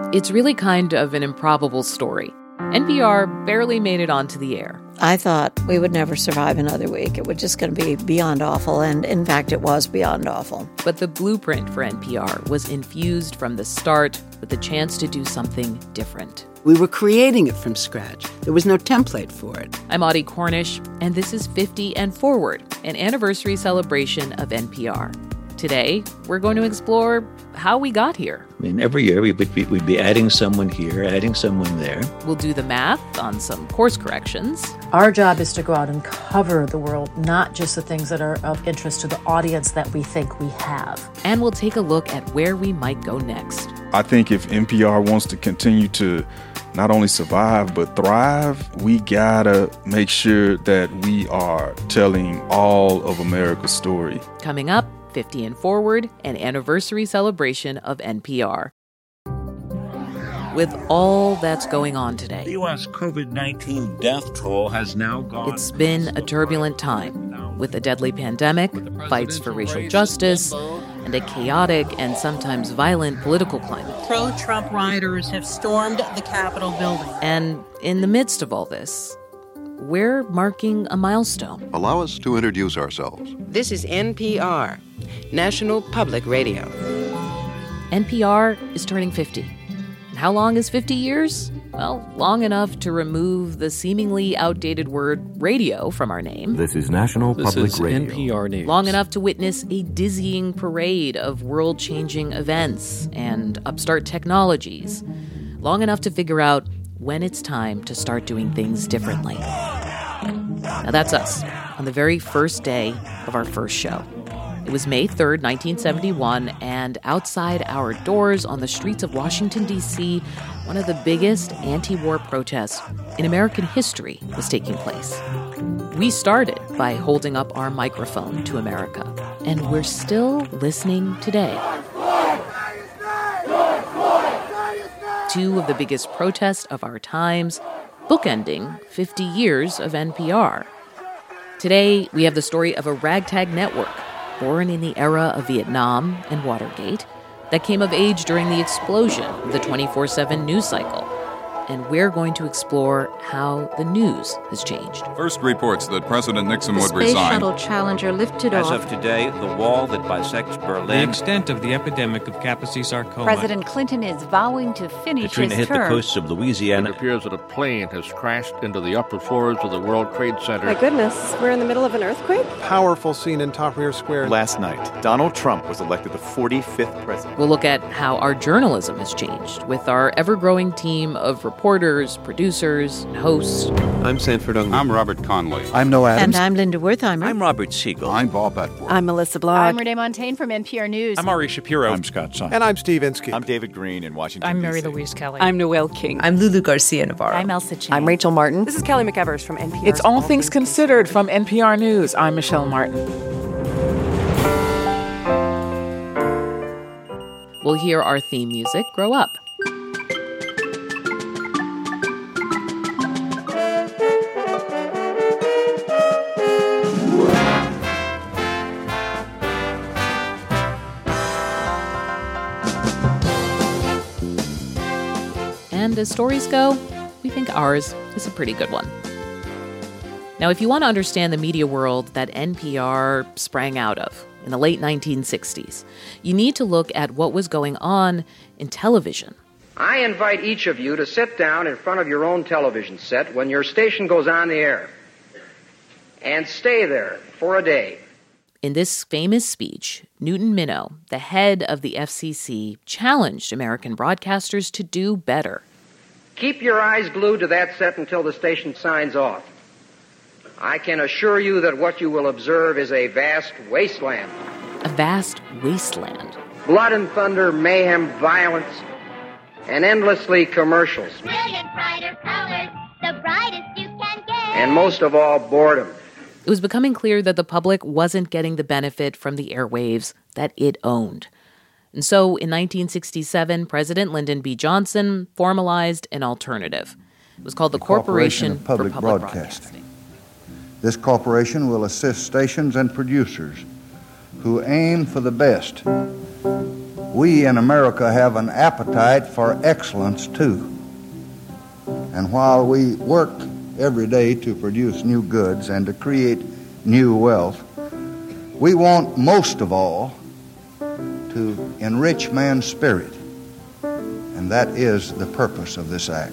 It's really kind of an improbable story. NPR barely made it onto the air. I thought we would never survive another week. It was just going to be beyond awful, and in fact, it was beyond awful. But the blueprint for NPR was infused from the start with the chance to do something different. We were creating it from scratch. There was no template for it. I'm Audie Cornish, and this is 50 and Forward, an anniversary celebration of NPR. Today, we're going to explore how we got here. I mean, every year we'd be adding someone here, adding someone there. We'll do the math on some course corrections. Our job is to go out and cover the world, not just the things that are of interest to the audience that we think we have. And we'll take a look at where we might go next. I think if NPR wants to continue to not only survive but thrive, we gotta make sure that we are telling all of America's story. Coming up, 50 and Forward, an anniversary celebration of NPR. With all that's going on today, The U.S. COVID-19 death toll has now gone. It's been a turbulent time, with a deadly pandemic, fights for racial justice, and a chaotic and sometimes violent political climate. Pro-Trump rioters have stormed the Capitol building. And in the midst of all this, we're marking a milestone. Allow us to introduce ourselves. This is NPR, National Public Radio. NPR is turning 50. And how long is 50 years? Well, long enough to remove the seemingly outdated word radio from our name. This is National Public Radio. NPR News. Long enough to witness a dizzying parade of world-changing events and upstart technologies. Long enough to figure out when it's time to start doing things differently. Now that's us, on the very first day of our first show. It was May 3rd, 1971, and outside our doors on the streets of Washington, D.C., one of the biggest anti-war protests in American history was taking place. We started by holding up our microphone to America, and we're still listening today. Two of the biggest protests of our times, bookending 50 years of NPR. Today, we have the story of a ragtag network born in the era of Vietnam and Watergate that came of age during the explosion of the 24/7 news cycle. And we're going to explore how the news has changed. First reports that President Nixon would resign. Space Shuttle Challenger lifted off. As of today, the wall that bisects Berlin. The extent of the epidemic of Kaposi sarcoma. President Clinton is vowing to finish Katrina his hit term. the coasts of Louisiana. It appears that a plane has crashed into the upper floors of the World Trade Center. My goodness, we're in the middle of an earthquake? Powerful scene in Tahrir Square. Last night, Donald Trump was elected the 45th president. We'll look at how our journalism has changed with our ever-growing team of reporters, producers, and hosts. I'm Sanford Ungern. I'm Robert Conley. I'm Noah Adams. And I'm Linda Wertheimer. I'm Robert Siegel. I'm Bob Bedford. I'm Melissa Block. I'm Renee Montaigne from NPR News. I'm Ari Shapiro. I'm Scott Simon. And I'm Steve Inskeep. I'm David Green in Washington, I'm D.C. Mary Louise Kelly. I'm Noelle King. I'm Lulu Garcia Navarro. I'm Elsa Chang. I'm Rachel Martin. This is Kelly McEvers from NPR. It's All Things Considered from NPR News. I'm Michelle Martin. We'll hear our theme music grow up. And as stories go, we think ours is a pretty good one. Now, if you want to understand the media world that NPR sprang out of in the late 1960s, you need to look at what was going on in television. I invite each of you to sit down in front of your own television set when your station goes on the air and stay there for a day. In this famous speech, Newton Minow, the head of the FCC, challenged American broadcasters to do better. Keep your eyes glued to that set until the station signs off. I can assure you that what you will observe is a vast wasteland. A vast wasteland. Blood and thunder, mayhem, violence, and endlessly commercials. Brilliant, brighter colors, the brightest you can get. And most of all, boredom. It was becoming clear that the public wasn't getting the benefit from the airwaves that it owned. And so in 1967, President Lyndon B. Johnson formalized an alternative. It was called the Corporation for Public Broadcasting. This corporation will assist stations and producers who aim for the best we in America have an appetite for excellence too. And while we work every day to produce new goods and to create new wealth, we want most of all to enrich man's spirit. And that is the purpose of this act.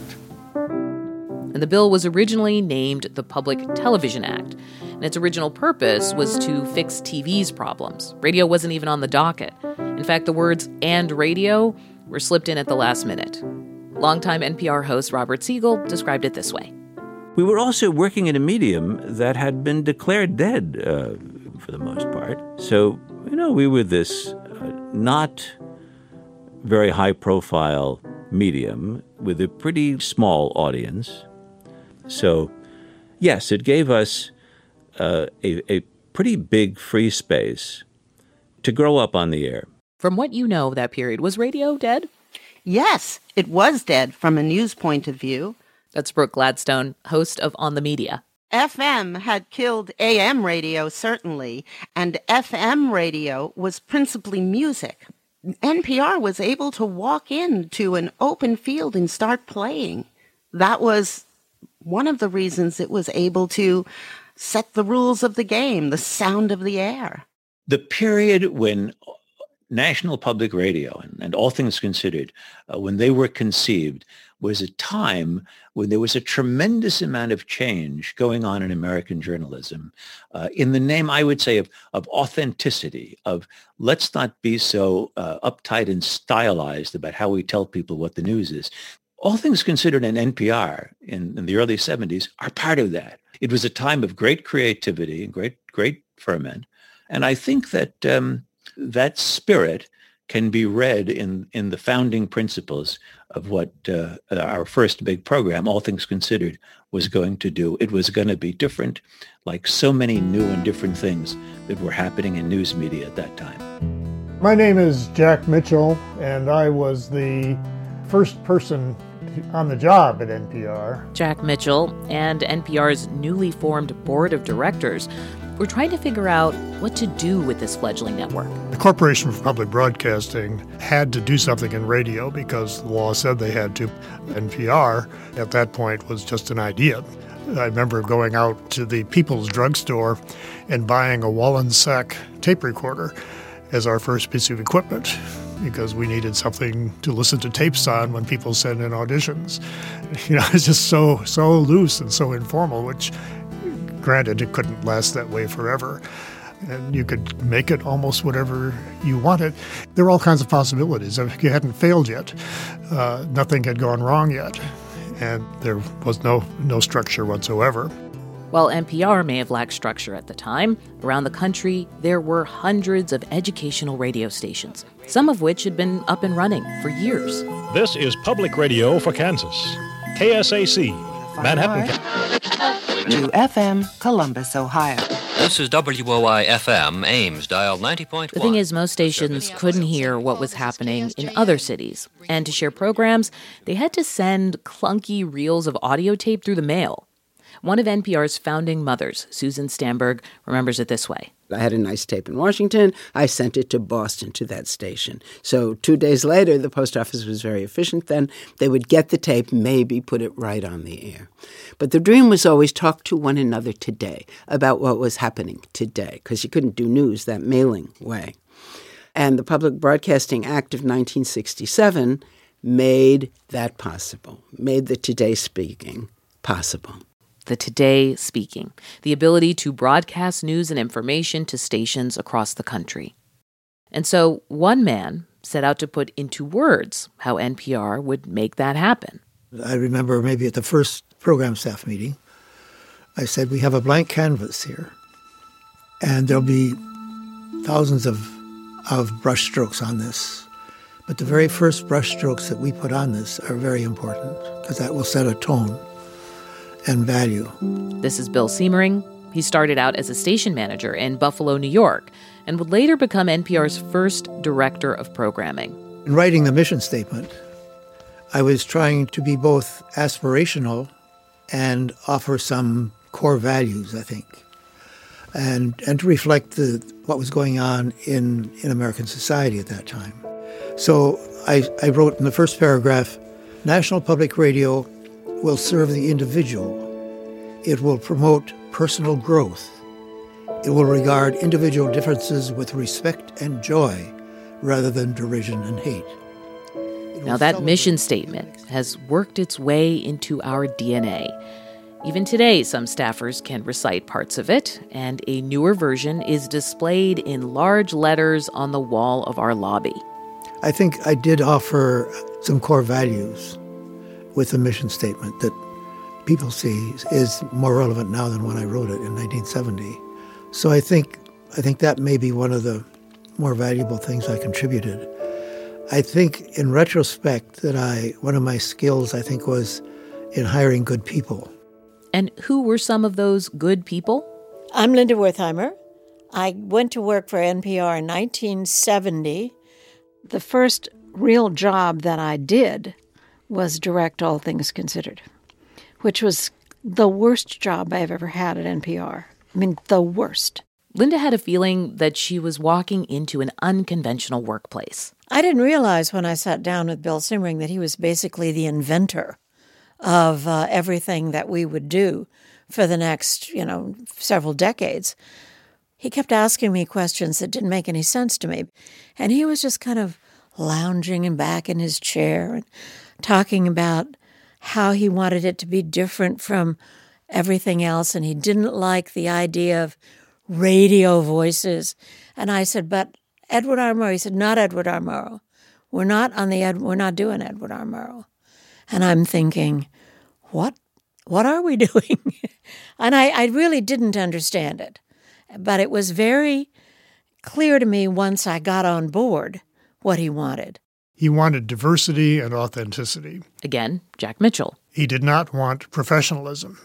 And the bill was originally named the Public Television Act. And its original purpose was to fix TV's problems. Radio wasn't even on the docket. In fact, the words "and radio" were slipped in at the last minute. Longtime NPR host Robert Siegel described it this way. We were also working in a medium that had been declared dead for the most part. So, we were this not very high-profile medium with a pretty small audience. So, yes, it gave us a pretty big free space to grow up on the air. From what you know of that period, was radio dead? Yes, it was dead from a news point of view. That's Brooke Gladstone, host of On the Media. FM had killed AM radio, certainly, and FM radio was principally music. NPR was able to walk into an open field and start playing. That was one of the reasons it was able to set the rules of the game, the sound of the air. The period when National Public Radio and All Things Considered, when they were conceived, was a time when there was a tremendous amount of change going on in American journalism in the name, I would say, of authenticity, of let's not be so uptight and stylized about how we tell people what the news is. All Things Considered and NPR in the early 70s are part of that. It was a time of great creativity and great ferment. And I think that that spirit can be read in the founding principles of what our first big program, All Things Considered, was going to do. It was going to be different, like so many new and different things that were happening in news media at that time. My name is Jack Mitchell, and I was the first person on the job at NPR. Jack Mitchell and NPR's newly formed board of directors were trying to figure out what to do with this fledgling network. The Corporation for Public Broadcasting had to do something in radio because the law said they had to. NPR, at that point, was just an idea. I remember going out to the People's Drugstore and buying a Wallensack tape recorder as our first piece of equipment because we needed something to listen to tapes on when people sent in auditions. It's just so loose and so informal, which granted, it couldn't last that way forever. And you could make it almost whatever you wanted. There were all kinds of possibilities. If you hadn't failed yet, nothing had gone wrong yet, and there was no structure whatsoever. While NPR may have lacked structure at the time, around the country there were hundreds of educational radio stations, some of which had been up and running for years. This is Public Radio for Kansas. KSAC, Manhattan. WFM, Columbus, Ohio. This is WOI-FM, Ames, dial 90.1. The thing is, most stations couldn't hear what was happening in other cities. And to share programs, they had to send clunky reels of audio tape through the mail. One of NPR's founding mothers, Susan Stamberg, remembers it this way. I had a nice tape in Washington. I sent it to Boston, to that station. So 2 days later, the post office was very efficient then. They would get the tape, maybe put it right on the air. But the dream was always talk to one another today about what was happening today, because you couldn't do news that mailing way. And the Public Broadcasting Act of 1967 made that possible, made the today speaking possible. The today speaking, the ability to broadcast news and information to stations across the country. And so one man set out to put into words how NPR would make that happen. I remember maybe at the first program staff meeting, I said, we have a blank canvas here, and there'll be thousands of brush strokes on this. But the very first brush strokes that we put on this are very important, because that will set a tone and value. This is Bill Siemering. He started out as a station manager in Buffalo, New York, and would later become NPR's first director of programming. In writing the mission statement, I was trying to be both aspirational and offer some core values, I think, and to reflect what was going on in American society at that time. So I wrote in the first paragraph, National Public Radio will serve the individual. It will promote personal growth. It will regard individual differences with respect and joy rather than derision and hate. Now, that mission statement has worked its way into our DNA. Even today, some staffers can recite parts of it, and a newer version is displayed in large letters on the wall of our lobby. I think I did offer some core values with the mission statement that people see is more relevant now than when I wrote it in 1970. So I think that may be one of the more valuable things I contributed. I think in retrospect that one of my skills, I think, was in hiring good people. And who were some of those good people? I'm Linda Wertheimer. I went to work for NPR in 1970. The first real job that I did was direct All Things Considered, which was the worst job I've ever had at NPR. I mean, the worst. Linda had a feeling that she was walking into an unconventional workplace. I didn't realize when I sat down with Bill Simmering that he was basically the inventor of everything that we would do for the next, several decades. He kept asking me questions that didn't make any sense to me. And he was just kind of lounging back in his chair and talking about how he wanted it to be different from everything else. And he didn't like the idea of radio voices. And I said, but Edward R. Murrow. He said, not Edward R. Murrow. We're not doing Edward R. Murrow. And I'm thinking, what are we doing? And I really didn't understand it. But it was very clear to me once I got on board what he wanted. He wanted diversity and authenticity. Again, Jack Mitchell. He did not want professionalism,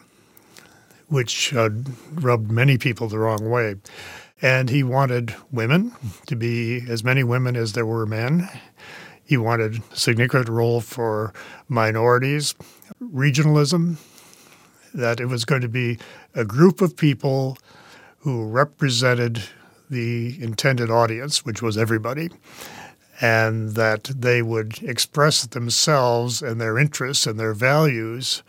which rubbed many people the wrong way. And he wanted women to be as many women as there were men. He wanted a significant role for minorities, regionalism, that it was going to be a group of people who represented the intended audience, which was everybody, and that they would express themselves and their interests and their values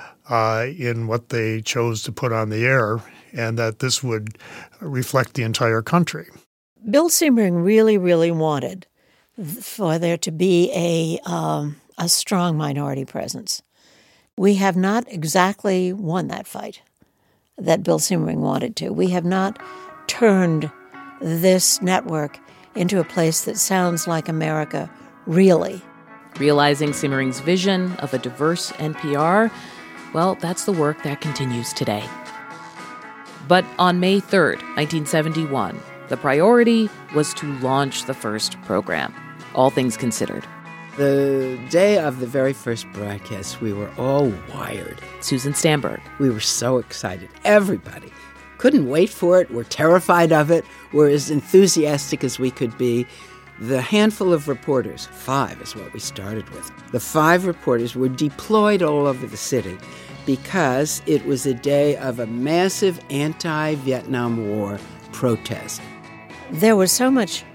in what they chose to put on the air, and that this would reflect the entire country. Bill Simmering really, really wanted for there to be a strong minority presence. We have not exactly won that fight that Bill Simmering wanted to. We have not turned this network into a place that sounds like America, really. Realizing Simmering's vision of a diverse NPR, well, that's the work that continues today. But on May 3rd, 1971, the priority was to launch the first program, All Things Considered. The day of the very first broadcast, we were all wired. Susan Stamberg. We were so excited. Everybody. Couldn't wait for it. We're terrified of it. We're as enthusiastic as we could be. The handful of reporters, 5 is what we started with. The 5 reporters were deployed all over the city because it was a day of a massive anti-Vietnam War protest. There was so much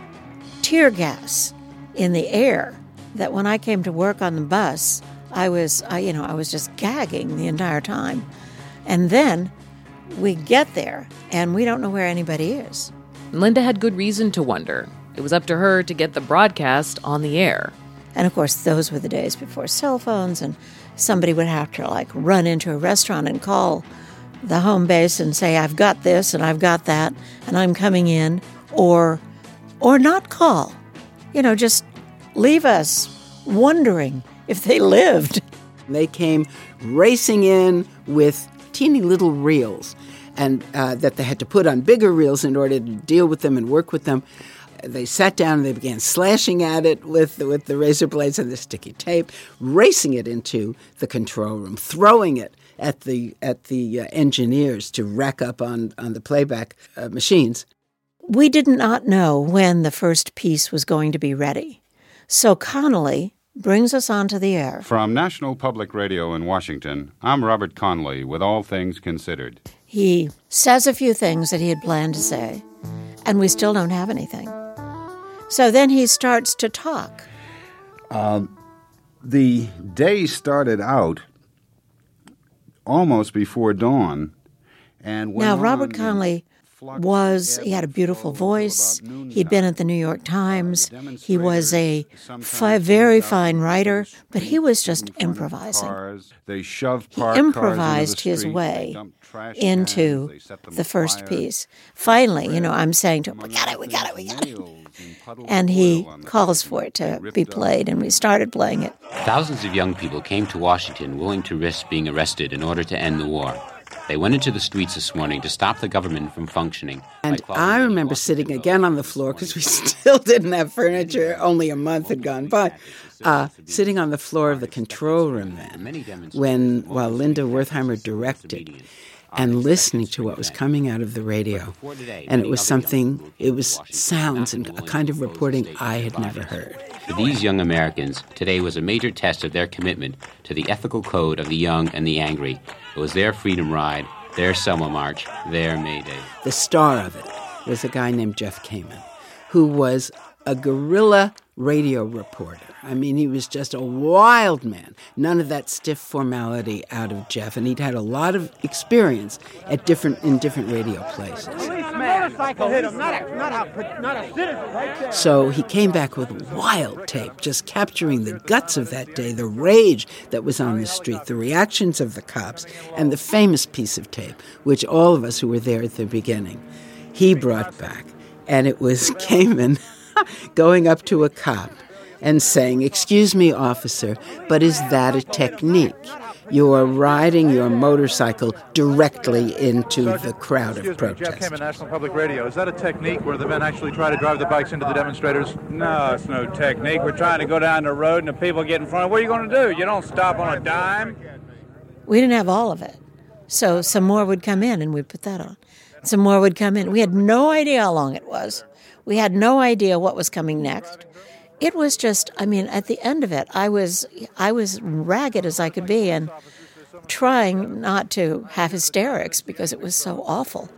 tear gas in the air that when I came to work on the bus, I was just gagging the entire time. And then we get there, and we don't know where anybody is. Linda had good reason to wonder. It was up to her to get the broadcast on the air. And, of course, those were the days before cell phones, and somebody would have to, run into a restaurant and call the home base and say, I've got this and I've got that, and I'm coming in, or not call. Just leave us wondering if they lived. They came racing in with teeny little reels, and that they had to put on bigger reels in order to deal with them and work with them. They sat down and they began slashing at it with the razor blades and the sticky tape, racing it into the control room, throwing it at the engineers to rack up on the playback machines. We did not know when the first piece was going to be ready. So Connolly brings us onto the air. From National Public Radio in Washington, I'm Robert Conley with All Things Considered. He says a few things that he had planned to say, and we still don't have anything. So then he starts to talk. The day started out almost before dawn. And now, Robert Conley he had a beautiful voice. He'd been at the New York Times. He was a very fine writer, but he was just improvising. They shoved he improvised his way into the first piece. Finally, I'm saying to him, we got it. And he calls for it to be played, and we started playing it. Thousands of young people came to Washington willing to risk being arrested in order to end the war. They went into the streets this morning to stop the government from functioning. And I remember sitting again on the floor, because we still didn't have furniture, only a month had gone by, sitting on the floor of the control room then, while Linda Wertheimer directed, and listening to what was coming out of the radio. And it was sounds and a kind of reporting I had never heard. For these young Americans, today was a major test of their commitment to the ethical code of the young and the angry. It was their Freedom Ride, their Selma March, their May Day. The star of it was a guy named Jeff Kamen, who was a guerrilla radio reporter. I mean, he was just a wild man. None of that stiff formality out of Jeff, and he'd had a lot of experience in different radio places. So he came back with wild tape, just capturing the guts of that day, the rage that was on the street, the reactions of the cops, and the famous piece of tape, which all of us who were there at the beginning, he brought back. And it was Kamen going up to a cop and saying, "Excuse me, officer, but is that a technique? You are riding your motorcycle directly into the crowd of protesters." Jeff Kamen, National Public Radio. Is that a technique where the men actually try to drive the bikes into the demonstrators? No, it's no technique. We're trying to go down the road and the people get in front. What are you going to do? You don't stop on a dime. We didn't have all of it. So some more would come in and we'd put that on. Some more would come in. We had no idea how long it was. We had no idea what was coming next. It was just, at the end of it, I was ragged as I could be and trying not to have hysterics because it was so awful.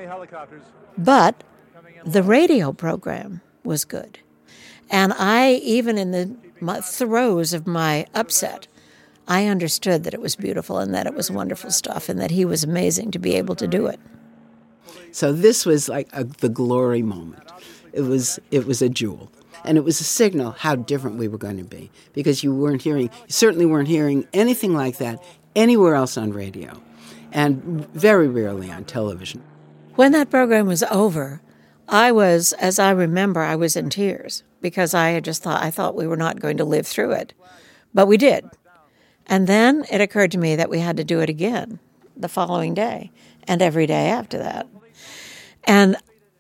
But the radio program was good. And I, even in the throes of my upset, I understood that it was beautiful and that it was wonderful stuff and that he was amazing to be able to do it. So this was like the glory moment. It was a jewel. And it was a signal how different we were going to be, because you certainly weren't hearing anything like that anywhere else on radio, and very rarely on television. When that program was over, I was in tears, because I thought we were not going to live through it. But we did. And then it occurred to me that we had to do it again the following day and every day after that. And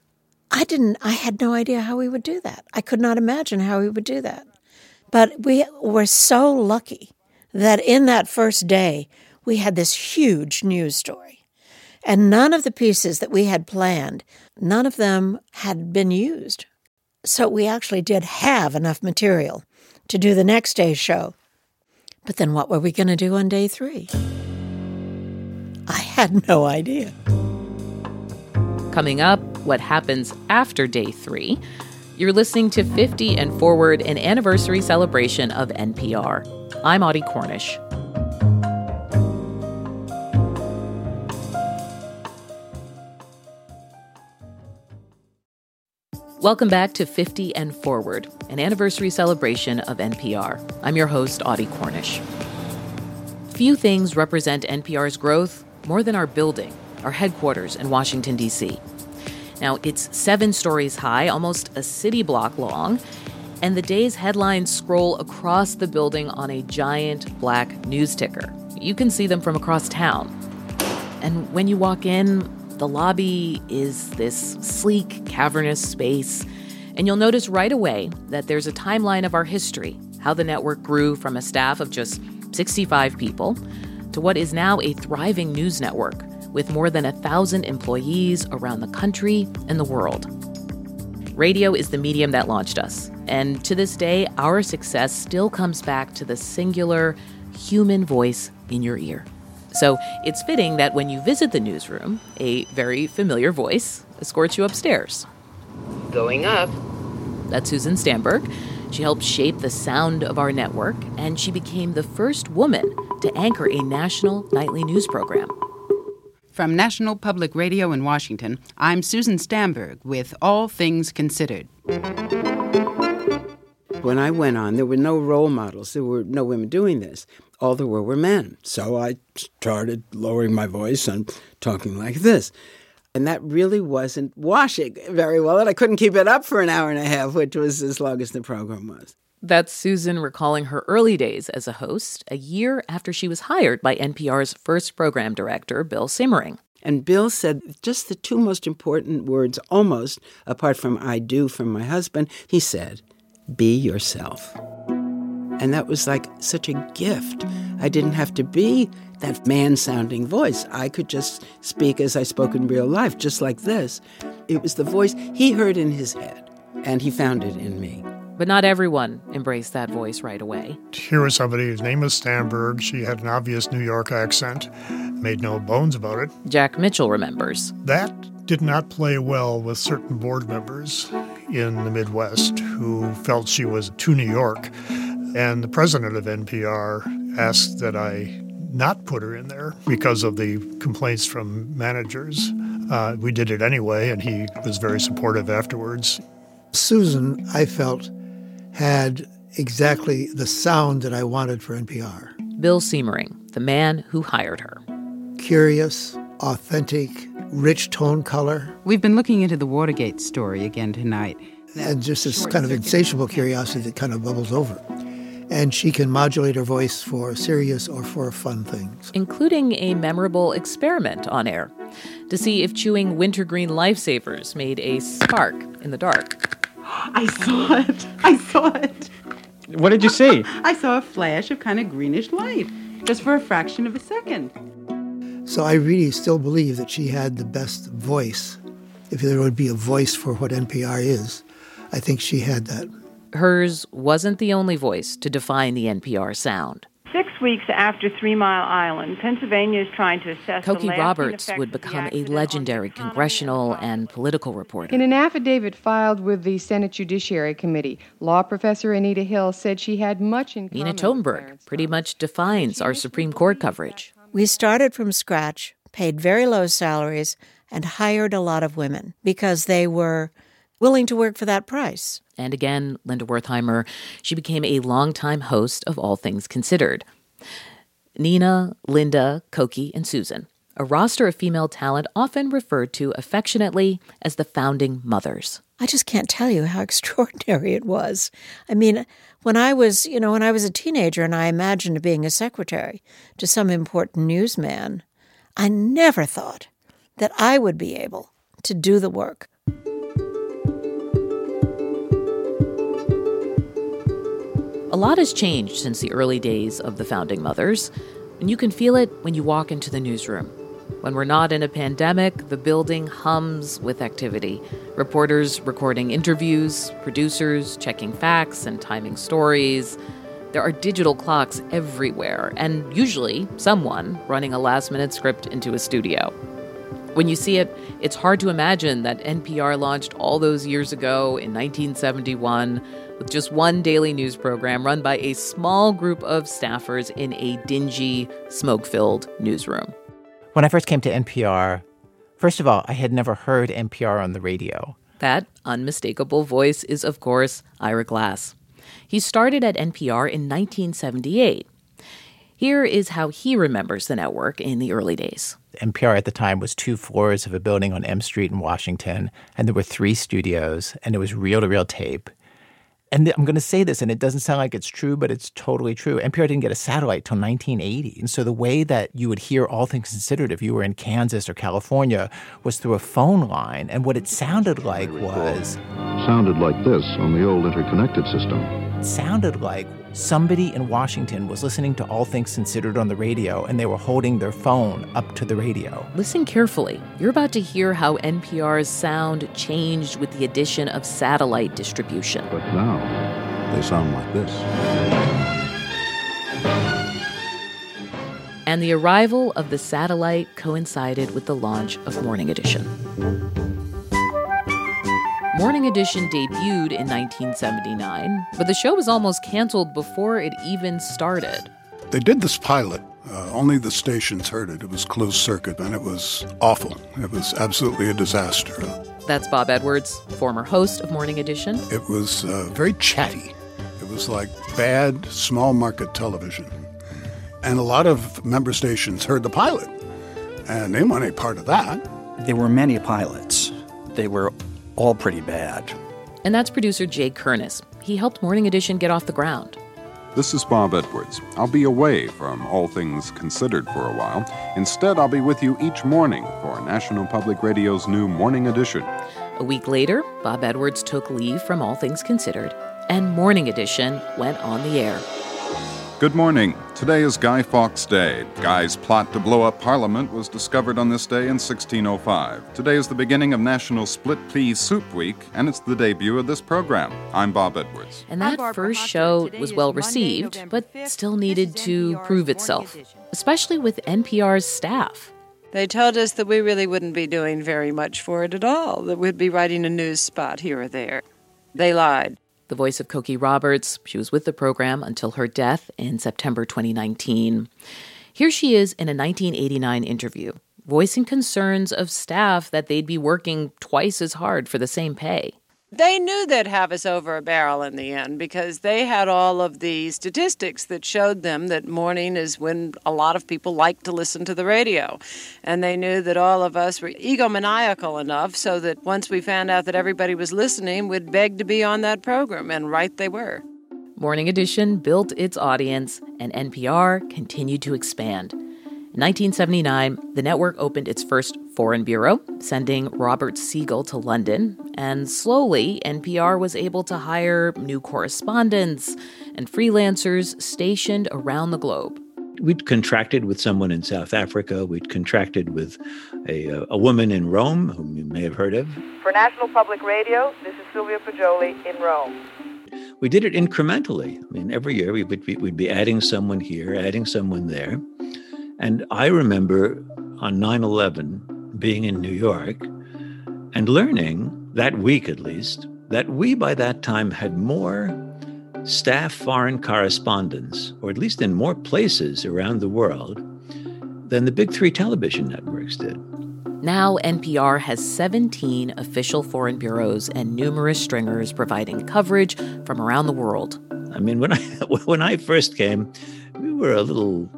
I had no idea how we would do that. I could not imagine how we would do that. But we were so lucky that in that first day, we had this huge news story. And none of the pieces that we had planned, none of them had been used. So we actually did have enough material to do the next day's show. But then what were we going to do on day 3? I had no idea. Coming up, what happens after day 3. You're listening to 50 and Forward, an anniversary celebration of NPR. I'm Audie Cornish. Welcome back to 50 and Forward, an anniversary celebration of NPR. I'm your host, Audie Cornish. Few things represent NPR's growth more than our building, our headquarters in Washington, D.C. Now, it's 7 stories high, almost a city block long, and the day's headlines scroll across the building on a giant black news ticker. You can see them from across town. And when you walk in, the lobby is this sleek, cavernous space, and you'll notice right away that there's a timeline of our history, how the network grew from a staff of just 65 people to what is now a thriving news network with more than 1,000 employees around the country and the world. Radio is the medium that launched us, and to this day, our success still comes back to the singular human voice in your ear. So it's fitting that when you visit the newsroom, a very familiar voice escorts you upstairs. Going up. That's Susan Stamberg. She helped shape the sound of our network, and she became the first woman to anchor a national nightly news program. From National Public Radio in Washington, I'm Susan Stamberg with All Things Considered. When I went on, there were no role models. There were no women doing this. All there were men. So I started lowering my voice and talking like this. And that really wasn't washing very well. And I couldn't keep it up for an hour and a half, which was as long as the program was. That's Susan recalling her early days as a host, a year after she was hired by NPR's first program director, Bill Simmering. And Bill said just the two most important words, almost, apart from I do from my husband, he said, be yourself. And that was like such a gift. I didn't have to be that man-sounding voice. I could just speak as I spoke in real life, just like this. It was the voice he heard in his head, and he found it in me. But not everyone embraced that voice right away. Here was somebody whose name was Stamberg. She had an obvious New York accent, made no bones about it. Jack Mitchell remembers. That did not play well with certain board members in the Midwest who felt she was too New York. And the president of NPR asked that I not put her in there because of the complaints from managers. We did it anyway, and he was very supportive afterwards. Susan, I felt, had exactly the sound that I wanted for NPR. Bill Simmering, the man who hired her. Curious, authentic, rich tone color. We've been looking into the Watergate story again tonight. And just this kind of insatiable curiosity that kind of bubbles over. And she can modulate her voice for serious or for fun things. Including a memorable experiment on air to see if chewing wintergreen lifesavers made a spark in the dark. I saw it. What did you see? I saw a flash of kind of greenish light, just for a fraction of a second. So I really still believe that she had the best voice. If there would be a voice for what NPR is, I think she had that. Hers wasn't the only voice to define the NPR sound. 6 weeks after 3 Mile Island, Pennsylvania is trying to assess the Cokie Roberts would become a legendary congressional and political reporter. In an affidavit filed with the Senate Judiciary Committee, law professor Anita Hill said she had much in common. Nina Totenberg pretty much defines our Supreme Court coverage. We started from scratch, paid very low salaries, and hired a lot of women because they were willing to work for that price. And again, Linda Wertheimer, she became a longtime host of All Things Considered. Nina, Linda, Cokie, and Susan, a roster of female talent often referred to affectionately as the Founding Mothers. I just can't tell you how extraordinary it was. I mean, when I was a teenager and I imagined being a secretary to some important newsman, I never thought that I would be able to do the work. A lot has changed since the early days of the Founding Mothers, and you can feel it when you walk into the newsroom. When we're not in a pandemic, the building hums with activity. Reporters recording interviews, producers checking facts and timing stories. There are digital clocks everywhere, and usually someone running a last-minute script into a studio. When you see it, it's hard to imagine that NPR launched all those years ago in 1971 with just one daily news program run by a small group of staffers in a dingy, smoke-filled newsroom. When I first came to NPR, first of all, I had never heard NPR on the radio. That unmistakable voice is, of course, Ira Glass. He started at NPR in 1978. Here is how he remembers the network in the early days. NPR at the time was 2 floors of a building on M Street in Washington, and there were 3 studios, and it was reel-to-reel tape. And I'm going to say this, and it doesn't sound like it's true, but it's totally true. NPR didn't get a satellite till 1980. And so the way that you would hear All Things Considered if you were in Kansas or California was through a phone line. And what it sounded like was... sounded like this on the old interconnected system. It sounded like somebody in Washington was listening to All Things Considered on the radio, and they were holding their phone up to the radio. Listen carefully. You're about to hear how NPR's sound changed with the addition of satellite distribution. But now, they sound like this. And the arrival of the satellite coincided with the launch of Morning Edition. Morning Edition debuted in 1979, but the show was almost canceled before it even started. They did this pilot. Only the stations heard it. It was closed circuit, and it was awful. It was absolutely a disaster. That's Bob Edwards, former host of Morning Edition. It was very chatty. It was like bad, small-market television. And a lot of member stations heard the pilot, and they weren't any part of that. There were many pilots. They were all pretty bad. And that's producer Jay Kernis. He helped Morning Edition get off the ground. This is Bob Edwards. I'll be away from All Things Considered for a while. Instead, I'll be with you each morning for National Public Radio's new Morning Edition. A week later, Bob Edwards took leave from All Things Considered, and Morning Edition went on the air. Good morning. Today is Guy Fawkes Day. Guy's plot to blow up Parliament was discovered on this day in 1605. Today is the beginning of National Split Pea Soup Week, and it's the debut of this program. I'm Bob Edwards. And that first show was well received, but still needed to prove itself, especially with NPR's staff. They told us that we really wouldn't be doing very much for it at all, that we'd be writing a news spot here or there. They lied. The voice of Cokie Roberts, she was with the program until her death in September 2019. Here she is in a 1989 interview, voicing concerns of staff that they'd be working twice as hard for the same pay. They knew they'd have us over a barrel in the end because they had all of the statistics that showed them that morning is when a lot of people like to listen to the radio. And they knew that all of us were egomaniacal enough so that once we found out that everybody was listening, we'd beg to be on that program, and right they were. Morning Edition built its audience, and NPR continued to expand. In 1979, the network opened its first foreign bureau, sending Robert Siegel to London, and slowly NPR was able to hire new correspondents and freelancers stationed around the globe. We'd contracted with someone in South Africa. We'd contracted with a woman in Rome, whom you may have heard of. For National Public Radio, this is Sylvia Poggioli in Rome. We did it incrementally. I mean, every year we'd be adding someone here, adding someone there. And I remember on 9/11 being in New York and learning, that week at least, that we by that time had more staff foreign correspondents, or at least in more places around the world, than the big three television networks did. Now NPR has 17 official foreign bureaus and numerous stringers providing coverage from around the world. I mean, when I first came, we were a little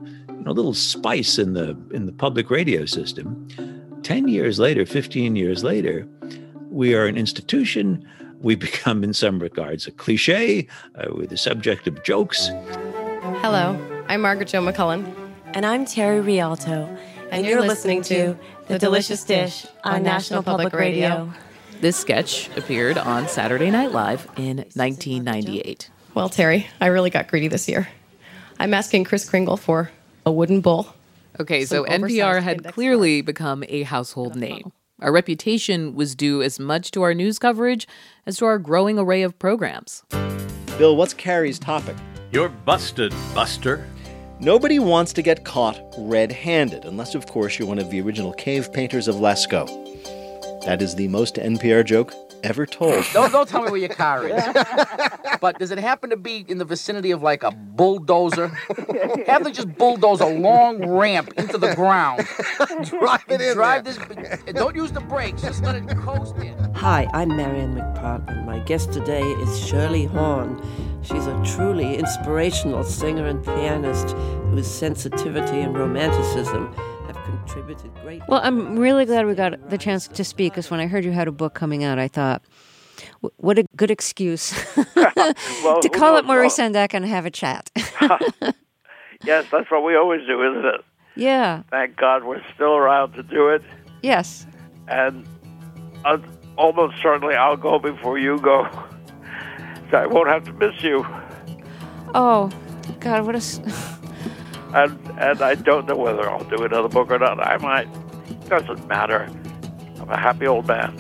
spice in the public radio system. 10 years later, 15 years later, we are an institution. We become, in some regards, a cliche. We're the subject of jokes. Hello, I'm Margaret Jo McCullen. And I'm Terry Rialto. And you're listening to The Delicious Dish on National Public Radio. This sketch appeared on Saturday Night Live in 1998. Well, Terry, I really got greedy this year. I'm asking Kris Kringle for a wooden bowl. Okay, so NPR had clearly become a household name. Our reputation was due as much to our news coverage as to our growing array of programs. Bill, what's Carrie's topic? You're busted, Buster. Nobody wants to get caught red-handed, unless, of course, you're one of the original cave painters of Lascaux. That is the most NPR joke ever told. Don't tell me where your car is. But does it happen to be in the vicinity of like a bulldozer? Have them just bulldoze a long ramp into the ground. Drive it in Drive this. Don't use the brakes. Just let it coast in. Hi, I'm Marian McPartland. My guest today is Shirley Horn. She's a truly inspirational singer and pianist whose sensitivity and romanticism have contributed greatly. Well, I'm really glad we got the chance to speak, because when I heard you had a book coming out, I thought, what a good excuse well, to call up Maurice Sendak and have a chat. Yes, that's what we always do, isn't it? Yeah. Thank God we're still around to do it. Yes. And almost certainly I'll go before you go. So I won't have to miss you. Oh, God, what a... And I don't know whether I'll do another book or not. I might. Doesn't matter. I'm a happy old man.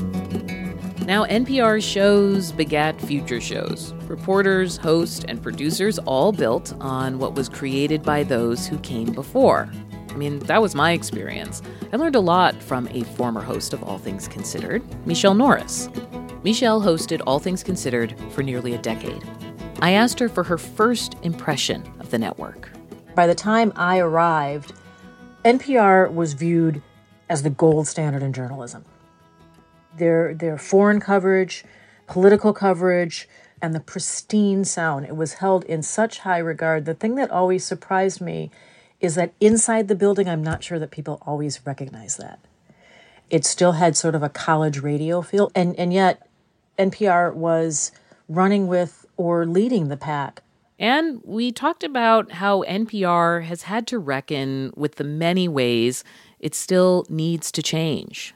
Now, NPR shows begat future shows. Reporters, hosts, and producers all built on what was created by those who came before. I mean, that was my experience. I learned a lot from a former host of All Things Considered, Michele Norris. Michelle hosted All Things Considered for nearly a decade. I asked her for her first impression of the network. By the time I arrived, NPR was viewed as the gold standard in journalism. Their foreign coverage, political coverage, and the pristine sound, it was held in such high regard. The thing that always surprised me is that inside the building, I'm not sure that people always recognize that. It still had sort of a college radio feel, and yet NPR was running with or leading the pack. And we talked about how NPR has had to reckon with the many ways it still needs to change.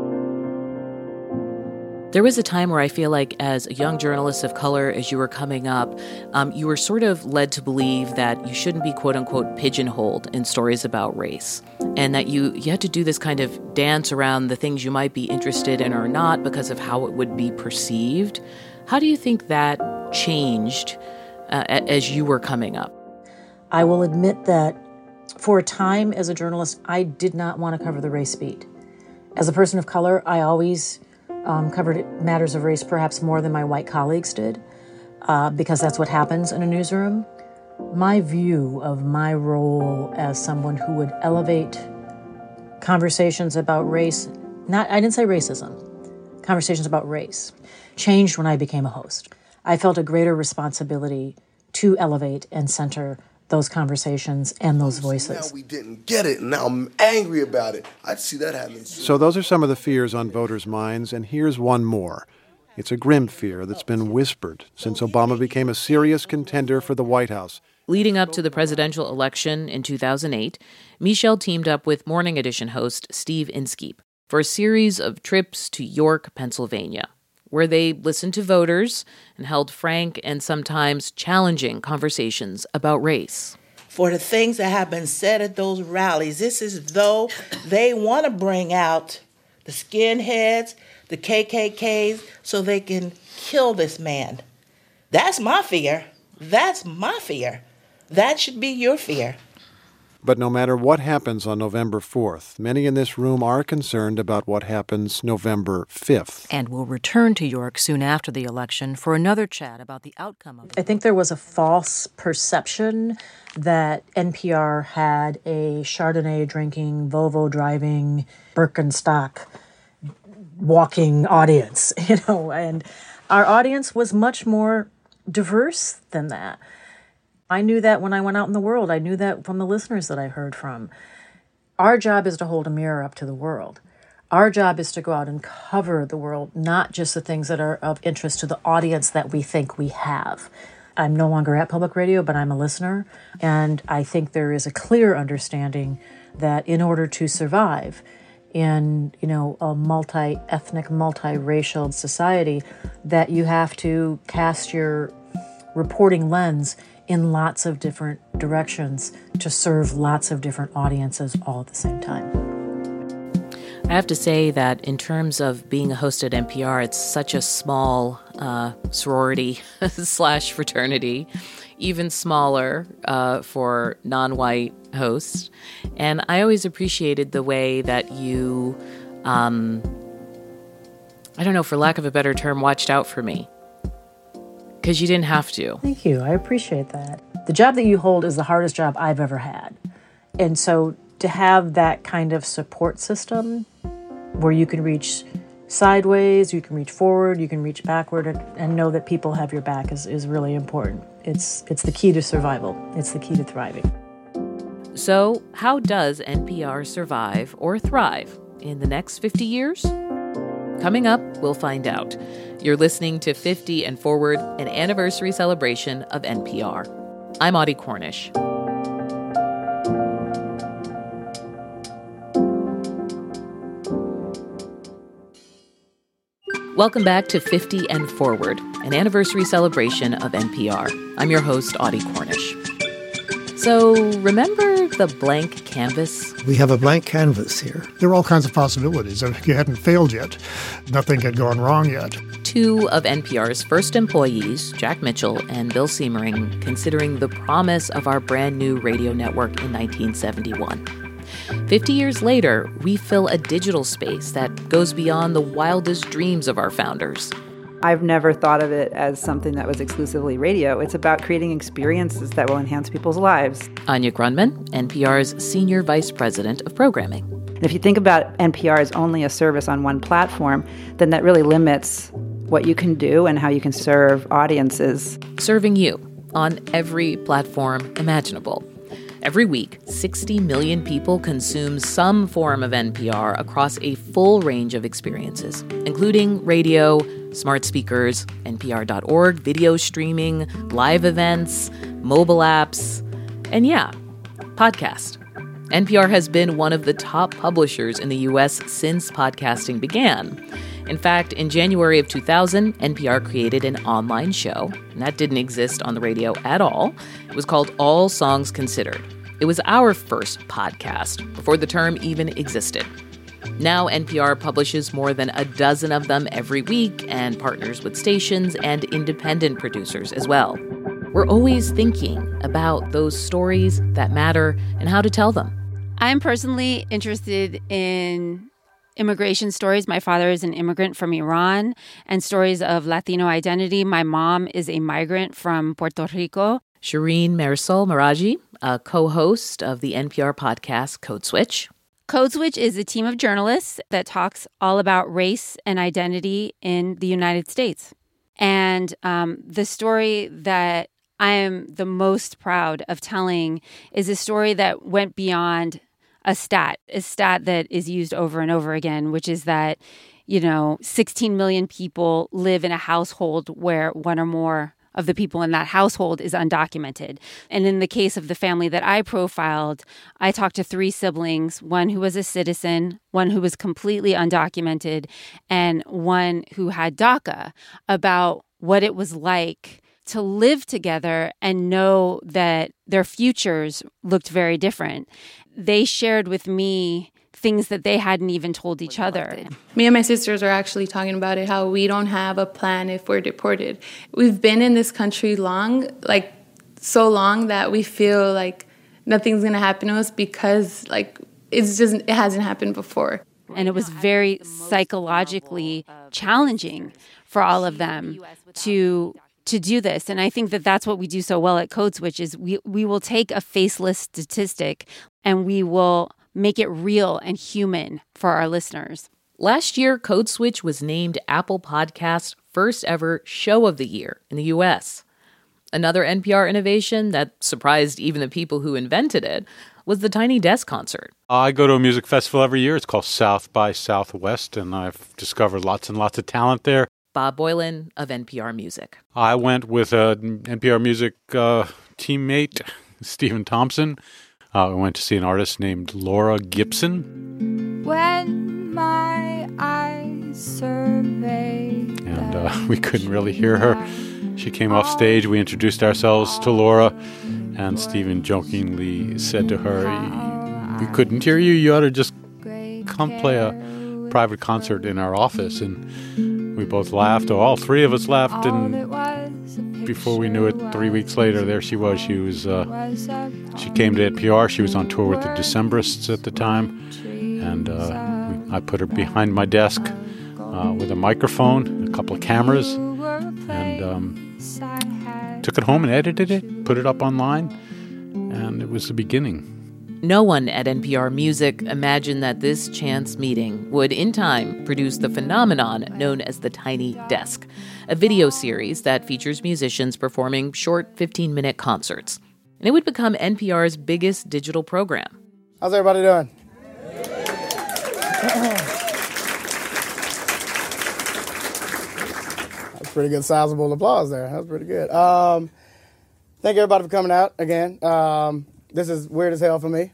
There was a time where I feel like as a young journalist of color, as you were coming up, you were sort of led to believe that you shouldn't be quote-unquote pigeonholed in stories about race, and that you had to do this kind of dance around the things you might be interested in or not because of how it would be perceived. How do you think that changed as you were coming up? I will admit that for a time as a journalist, I did not want to cover the race beat. As a person of color, I always covered matters of race perhaps more than my white colleagues did, because that's what happens in a newsroom. My view of my role as someone who would elevate conversations about race, I didn't say racism, conversations about race, changed when I became a host. I felt a greater responsibility to elevate and center those conversations and those voices. Now we didn't get it, and now I'm angry about it. I'd see that happen soon. So those are some of the fears on voters' minds, and here's one more. It's a grim fear that's been whispered since Obama became a serious contender for the White House. Leading up to the presidential election in 2008, Michelle teamed up with Morning Edition host Steve Inskeep for a series of trips to York, Pennsylvania, where they listened to voters and held frank and sometimes challenging conversations about race. For the things that have been said at those rallies, it's as though they want to bring out the skinheads, the KKKs, so they can kill this man. That's my fear. That's my fear. That should be your fear. But no matter what happens on November 4th, many in this room are concerned about what happens November 5th. And will return to York soon after the election for another chat about the outcome of it. I think there was a false perception that NPR had a Chardonnay drinking, Volvo driving, Birkenstock walking audience, and our audience was much more diverse than that. I knew that when I went out in the world. I knew that from the listeners that I heard from. Our job is to hold a mirror up to the world. Our job is to go out and cover the world, not just the things that are of interest to the audience that we think we have. I'm no longer at public radio, but I'm a listener, and I think there is a clear understanding that in order to survive in, a multi-ethnic, multi-racial society, that you have to cast your reporting lens in lots of different directions to serve lots of different audiences all at the same time. I have to say that in terms of being a host at NPR, it's such a small sorority / fraternity, even smaller for non-white hosts. And I always appreciated the way that you, I don't know, for lack of a better term, watched out for me. Because you didn't have to. Thank you. I appreciate that. The job that you hold is the hardest job I've ever had. And so to have that kind of support system where you can reach sideways, you can reach forward, you can reach backward, and know that people have your back is really important. It's the key to survival. It's the key to thriving. So how does NPR survive or thrive in the next 50 years? Coming up, we'll find out. You're listening to 50 and Forward, an anniversary celebration of NPR. I'm Audie Cornish. Welcome back to 50 and Forward, an anniversary celebration of NPR. I'm your host, Audie Cornish. So, remember the blank canvas? We have a blank canvas here. There are all kinds of possibilities. You hadn't failed yet. Nothing had gone wrong yet. Two of NPR's first employees, Jack Mitchell and Bill Siemering, considering the promise of our brand new radio network in 1971. 50 years later, we fill a digital space that goes beyond the wildest dreams of our founders. I've never thought of it as something that was exclusively radio. It's about creating experiences that will enhance people's lives. Anya Grundmann, NPR's Senior Vice President of Programming. And if you think about NPR as only a service on one platform, then that really limits what you can do and how you can serve audiences. Serving you on every platform imaginable. Every week, 60 million people consume some form of NPR across a full range of experiences, including radio, smart speakers, npr.org, video streaming, live events, mobile apps, and podcast. NPR has been one of the top publishers in the U.S. since podcasting began. In fact, in January of 2000, NPR created an online show, and that didn't exist on the radio at all. It was called All Songs Considered. It was our first podcast, before the term even existed. Now NPR publishes more than a dozen of them every week and partners with stations and independent producers as well. We're always thinking about those stories that matter and how to tell them. I'm personally interested in immigration stories. My father is an immigrant from Iran, and stories of Latino identity. My mom is a migrant from Puerto Rico. Shireen Marisol Meraji, a co-host of the NPR podcast Code Switch. Code Switch is a team of journalists that talks all about race and identity in the United States. And the story that I am the most proud of telling is a story that went beyond a stat that is used over and over again, which is that, 16 million people live in a household where one or more of the people in that household is undocumented. And in the case of the family that I profiled, I talked to 3 siblings, one who was a citizen, one who was completely undocumented, and one who had DACA, about what it was like to live together and know that their futures looked very different. They shared with me things that they hadn't even told each other. Me and my sisters are actually talking about it, how we don't have a plan if we're deported. We've been in this country long, so long that we feel like nothing's going to happen to us because it hasn't happened before. And it was very psychologically challenging for all of them to do this. And I think that that's what we do so well at Code Switch is we will take a faceless statistic and we will make it real and human for our listeners. Last year, Code Switch was named Apple Podcast's first ever Show of the Year in the U.S. Another NPR innovation that surprised even the people who invented it was the Tiny Desk concert. I go to a music festival every year. It's called South by Southwest, and I've discovered lots and lots of talent there. Bob Boylan of NPR Music. I went with an NPR Music teammate, Stephen Thompson. We went to see an artist named Laura Gibson. When my eyes survey. And we couldn't really hear her. She came off stage. We introduced ourselves to Laura. And Stephen jokingly said to her, we couldn't hear you. You ought to just come play a private concert in our office. And we both laughed. All 3 of us laughed. And before we knew it, 3 weeks later, there she was. She came to NPR. She was on tour with the Decemberists at the time. And I put her behind my desk with a microphone, a couple of cameras, and took it home and edited it, put it up online, and it was the beginning. No one at NPR Music imagined that this chance meeting would, in time, produce the phenomenon known as the Tiny Desk, a video series that features musicians performing short 15-minute concerts. And it would become NPR's biggest digital program. How's everybody doing? That's pretty good, sizable applause there. That's pretty good. Thank everybody for coming out again. This is weird as hell for me.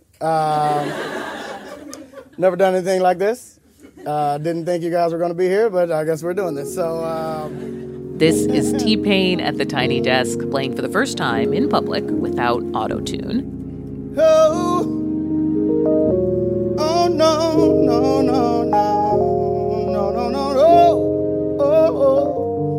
Never done anything like this. Didn't think you guys were going to be here, but I guess we're doing this. So, This is T-Pain at the Tiny Desk, playing for the first time in public without auto-tune. Oh, oh no, no, no, no, no, no, no, oh, oh,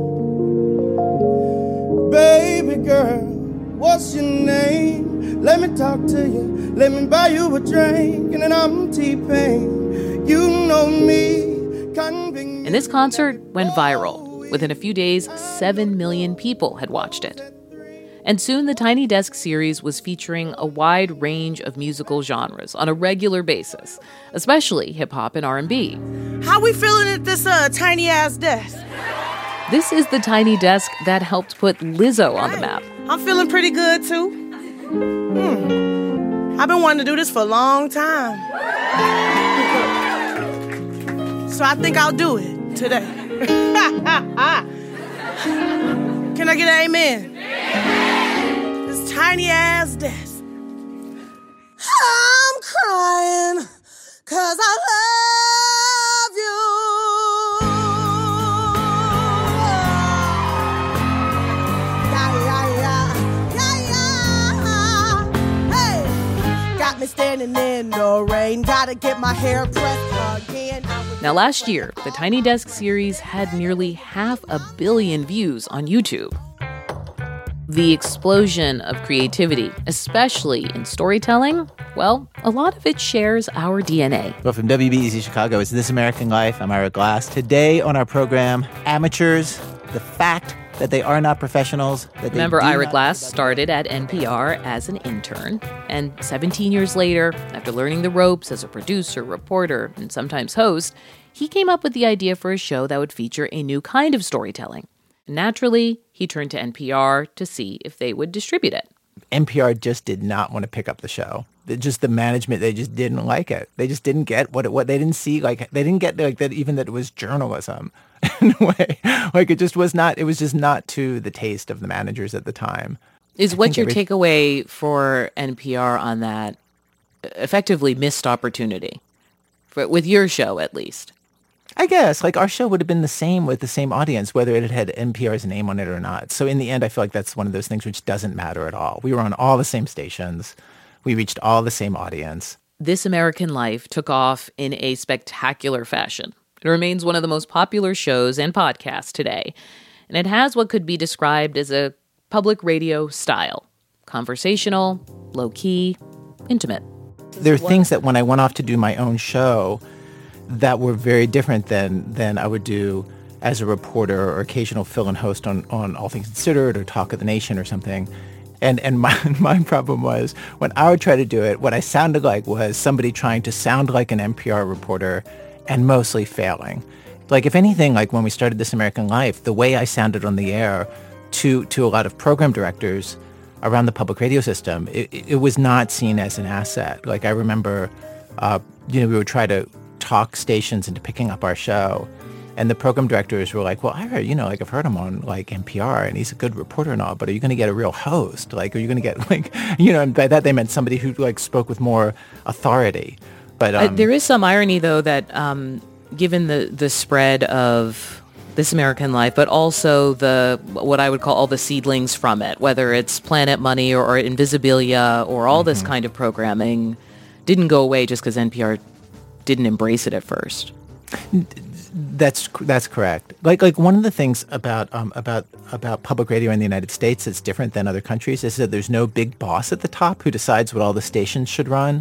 oh. Baby girl, what's your name? Let me talk to you. Let me buy you a drink, and then I'm T-Pain. You know me. And this concert went viral, Within a few days, 7 million people had watched it. And soon the Tiny Desk series was featuring a wide range of musical genres on a regular basis, especially hip-hop and R&B. How we feeling at this tiny-ass desk? This is the Tiny Desk that helped put Lizzo on the map. I'm feeling pretty good, too. I've been wanting to do this for a long time. So I think I'll do it today. Can I get an amen? This tiny-ass desk. I'm crying 'cause I love you. Got me standing in the rain, gotta get my hair pressed again. Now, last year, the Tiny Desk series had nearly 500 million views on YouTube. The explosion of creativity, especially in storytelling, well, a lot of it shares our DNA. Well, from WBEZ Chicago, it's This American Life. I'm Ira Glass. Today on our program, amateurs, the fact that they are not professionals. Remember, Ira Glass started at NPR as an intern, and 17 years later, after learning the ropes as a producer, reporter, and sometimes host, he came up with the idea for a show that would feature a new kind of storytelling. Naturally, he turned to NPR to see if they would distribute it. NPR just did not want to pick up the show. Just the management, they just didn't like it. They just didn't get what they didn't see. Like, they didn't get like that, even that it was journalism in a way. Like, it just was not, it was just not to the taste of the managers at the time. Is what your takeaway for NPR on that effectively missed opportunity? With your show, at least? I guess, like, our show would have been the same with the same audience, whether it had NPR's name on it or not. So in the end, I feel like that's one of those things which doesn't matter at all. We were on all the same stations. We reached all the same audience. This American Life took off in a spectacular fashion. It remains one of the most popular shows and podcasts today. And it has what could be described as a public radio style. Conversational, low-key, intimate. There are things that when I went off to do my own show that were very different than I would do as a reporter or occasional fill-in host on All Things Considered or Talk of the Nation or something. And my problem was when I would try to do it, what I sounded like was somebody trying to sound like an NPR reporter and mostly failing. Like, if anything, like when we started This American Life, the way I sounded on the air to a lot of program directors around the public radio system, it was not seen as an asset. Like, I remember, we would try to talk stations into picking up our show. And the program directors were like, well, I've heard him on, like, NPR, and he's a good reporter and all, but are you going to get a real host? Like, are you going to get, like, and by that they meant somebody who, like, spoke with more authority. But there is some irony, though, that given the spread of This American Life, but also what I would call all the seedlings from it, whether it's Planet Money or Invisibilia or all this kind of programming, didn't go away just because NPR didn't embrace it at first. That's correct. Like one of the things about public radio in the United States that's different than other countries is that there's no big boss at the top who decides what all the stations should run,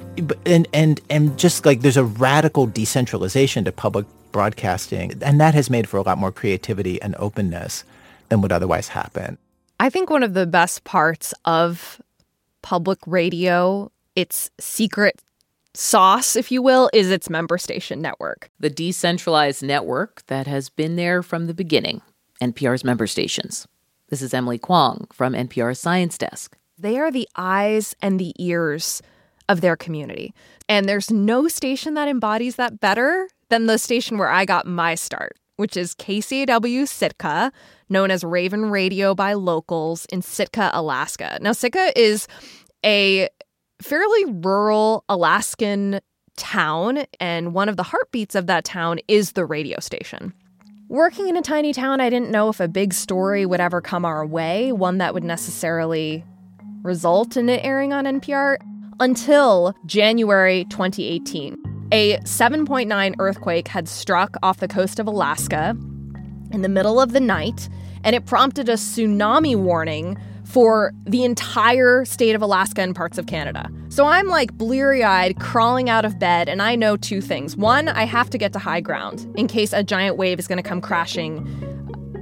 and just like there's a radical decentralization to public broadcasting, and that has made for a lot more creativity and openness than would otherwise happen. I think one of the best parts of public radio, its secret sauce, if you will, is its member station network. The decentralized network that has been there from the beginning, NPR's member stations. This is Emily Kwong from NPR's Science Desk. They are the eyes and the ears of their community. And there's no station that embodies that better than the station where I got my start, which is KCAW Sitka, known as Raven Radio by locals in Sitka, Alaska. Now, Sitka is a fairly rural Alaskan town, and one of the heartbeats of that town is the radio station. Working in a tiny town, I didn't know if a big story would ever come our way, one that would necessarily result in it airing on NPR, until January 2018. A 7.9 earthquake had struck off the coast of Alaska in the middle of the night, and it prompted a tsunami warning for the entire state of Alaska and parts of Canada. So I'm like bleary-eyed, crawling out of bed, and I know two things. One, I have to get to high ground in case a giant wave is going to come crashing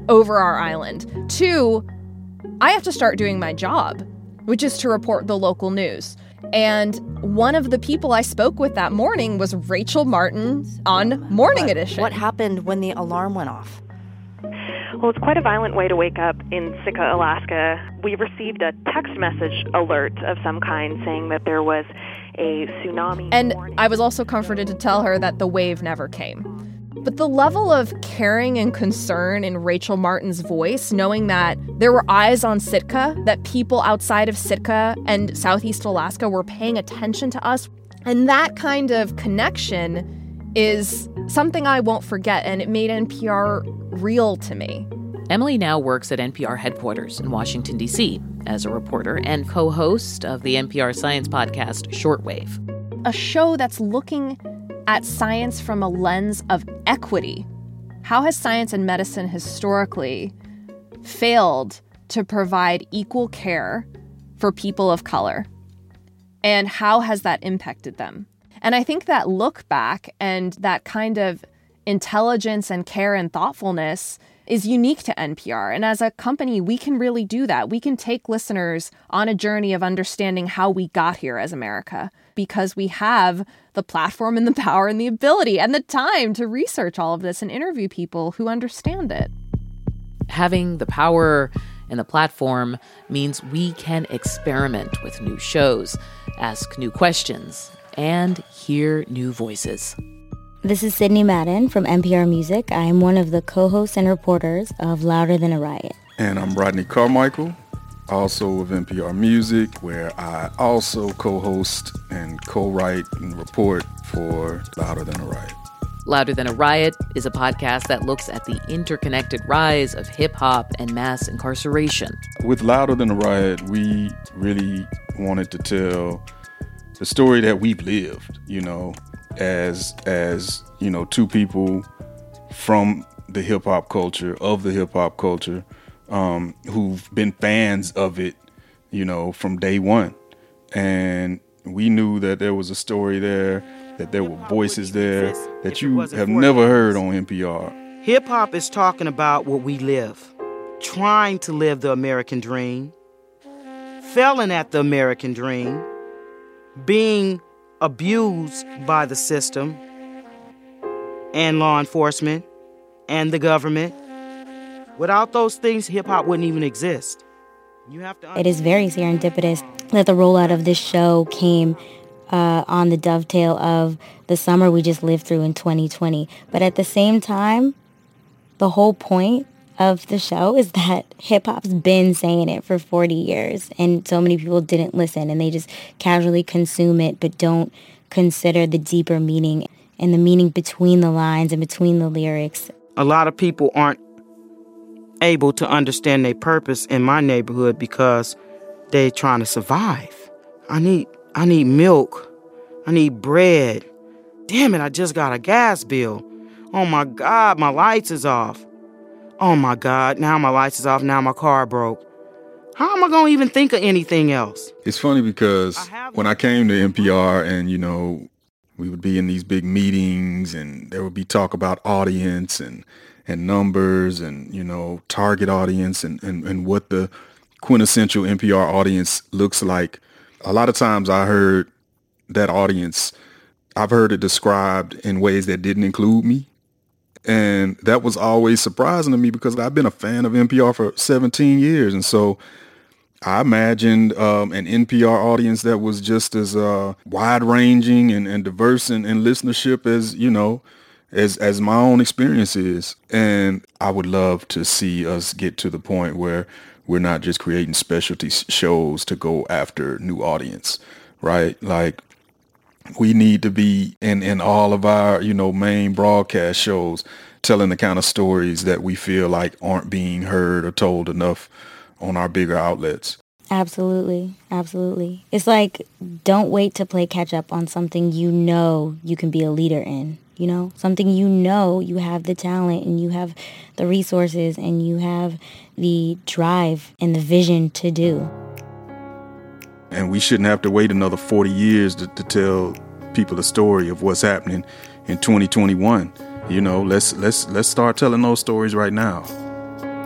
over our island. 2, I have to start doing my job, which is to report the local news. And one of the people I spoke with that morning was Rachel Martin on Morning Edition. What happened when the alarm went off? Well, it's quite a violent way to wake up in Sitka, Alaska. We received a text message alert of some kind saying that there was a tsunami. And I was also comforted to tell her that the wave never came. But the level of caring and concern in Rachel Martin's voice, knowing that there were eyes on Sitka, that people outside of Sitka and Southeast Alaska were paying attention to us, and that kind of connection is something I won't forget, and it made NPR real to me. Emily now works at NPR headquarters in Washington, D.C. as a reporter and co-host of the NPR science podcast Shortwave. A show that's looking at science from a lens of equity. How has science and medicine historically failed to provide equal care for people of color? And how has that impacted them? And I think that look back and that kind of intelligence and care and thoughtfulness is unique to NPR. And as a company, we can really do that. We can take listeners on a journey of understanding how we got here as America, because we have the platform and the power and the ability and the time to research all of this and interview people who understand it. Having the power and the platform means we can experiment with new shows, ask new questions, and hear new voices. This is Sydney Madden from NPR Music. I am one of the co-hosts and reporters of Louder Than a Riot. And I'm Rodney Carmichael, also of NPR Music, where I also co-host and co-write and report for Louder Than a Riot. Louder Than a Riot is a podcast that looks at the interconnected rise of hip-hop and mass incarceration. With Louder Than a Riot, we really wanted to tell the story that we've lived, as two people from the hip-hop culture, who've been fans of it, from day one. And we knew that there was a story there, that there were voices there that you have never heard on NPR. Hip-hop is talking about what we live, trying to live the American dream, failing at the American dream, being abused by the system and law enforcement and the government. Without those things, hip-hop wouldn't even exist. It is very serendipitous that the rollout of this show came on the dovetail of the summer we just lived through in 2020. But at the same time, the whole point of the show is that hip-hop's been saying it for 40 years, and so many people didn't listen, and they just casually consume it but don't consider the deeper meaning and the meaning between the lines and between the lyrics. A lot of people aren't able to understand their purpose in my neighborhood because they're trying to survive. I need milk. I need bread. Damn it, I just got a gas bill. Oh my God, my lights is off. Oh my God, now my lights is off, now my car broke. How am I going to even think of anything else? It's funny because when I came to NPR and, we would be in these big meetings and there would be talk about audience and numbers and, target audience and what the quintessential NPR audience looks like. A lot of times I heard that audience, I've heard it described in ways that didn't include me. And that was always surprising to me because I've been a fan of NPR for 17 years. And so I imagined an NPR audience that was just as wide-ranging and diverse in listenership as my own experience is. And I would love to see us get to the point where we're not just creating specialty shows to go after new audience, right? Like, we need to be in all of our, main broadcast shows telling the kind of stories that we feel like aren't being heard or told enough on our bigger outlets. Absolutely. Absolutely. It's like, don't wait to play catch up on something you can be a leader in, something you have the talent and you have the resources and you have the drive and the vision to do. And we shouldn't have to wait another 40 years to tell people the story of what's happening in 2021. Let's start telling those stories right now.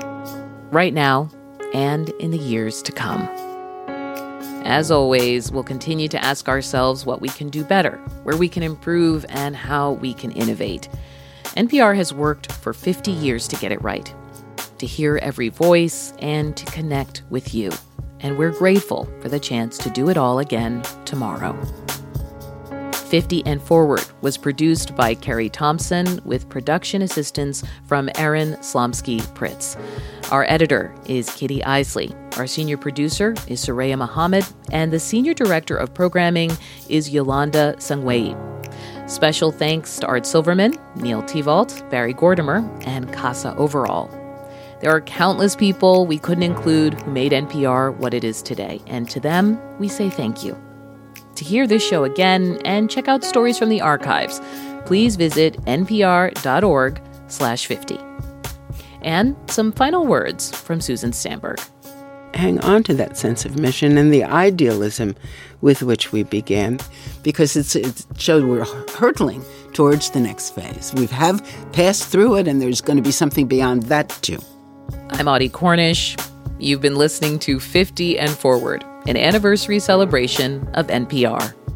right now and in the years to come. As always, we'll continue to ask ourselves what we can do better, where we can improve, and how we can innovate. NPR has worked for 50 years to get it right, to hear every voice and to connect with you. And we're grateful for the chance to do it all again tomorrow. 50 and Forward was produced by Carrie Thompson with production assistance from Aaron Slomsky-Pritz. Our editor is Kitty Isley. Our senior producer is Soraya Mohammed, and the senior director of programming is Yolanda Sangwei. Special thanks to Art Silverman, Neil Tevault, Barry Gordimer, and Casa Overall. There are countless people we couldn't include who made NPR what it is today, and to them, we say thank you. To hear this show again and check out stories from the archives, please visit npr.org/50. And some final words from Susan Stamberg. Hang on to that sense of mission and the idealism with which we began, because it showed we're hurtling towards the next phase. We have passed through it, and there's going to be something beyond that, too. I'm Audie Cornish. You've been listening to 50 and Forward, an anniversary celebration of NPR.